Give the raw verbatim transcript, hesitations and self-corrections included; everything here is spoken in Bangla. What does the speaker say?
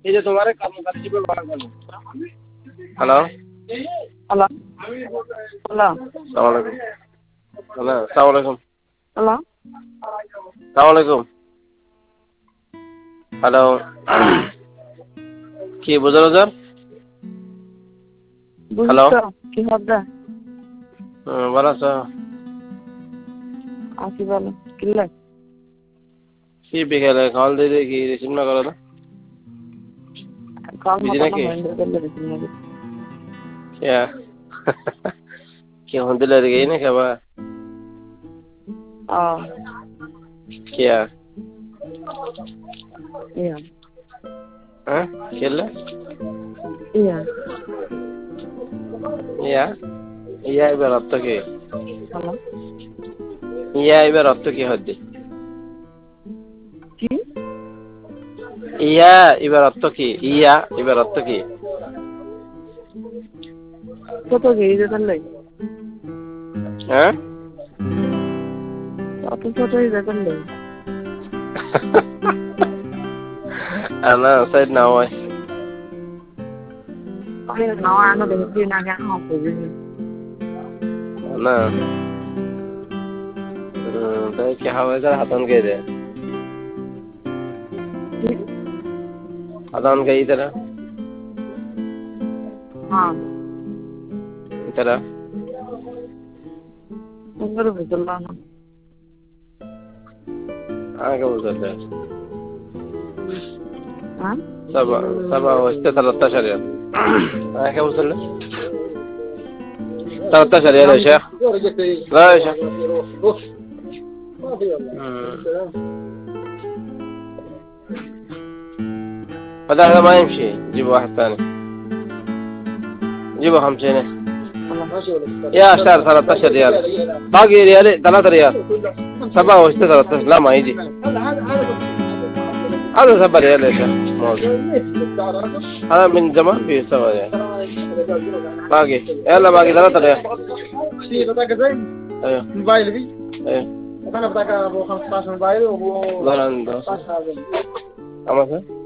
এই যে তোমার কর্মকারী হিসেবে ব্যবহার করবো। হ্যালো হ্যালো হ্যালো সালাম আলাইকুম। হ্যালো সালাম আলাইকুম। হ্যালো সালাম আলাইকুম। হ্যালো কি বুঝার হাজার? হ্যালো বুঝছো কি হবে? হুম ভালো আছো? আসি বলো কিনলে কি বিকেলে কল দিয়ে কি রিসিভ না করো না? কল বিজি মতো না নাকি? হইলে দিলে দিন নাকি क्या क्यों दिल लग गई ना क्या बात? ও क्या ইয়া हाँ खेला ইয়া या या इबार अर्थ की হ্যালো या इबार अर्थ की हद्दी কি ইয়া इबार अर्थ की ইয়া इबार अर्थ की কত গেই যে তাহলে हाँ কত ছোট হয়ে যায় তাহলে أنا سيد نواي আমি নাও আনো দেখি না কেন হবে أنا तो क्या हवा का हाथन के दे हाथन के इधर হ্যাঁ इधर সুন্দর বুঝলো না आगे उधर दे হ্যাঁ सब सब वस्ते थलत्ता शरीर आगे उधर ले थलत्ता शरीर है शेख لا يا شيخ هذا هذا ما يمشي جيب واحد ثاني جيبه خمسين يا شهر ثلاثة عشر ريال باقي ريال ثلاثة ريال سبعة وستة ثلاثة لا ما يجي هذا سبعة ريال يا شيخ هذا من زمان في سبعة ريال باقي يلا باقي ثلاثة ريال ايوه موبايل بي ايوه انا بدك ابو خمسة عشر موبايل وابو ظهر عنده اما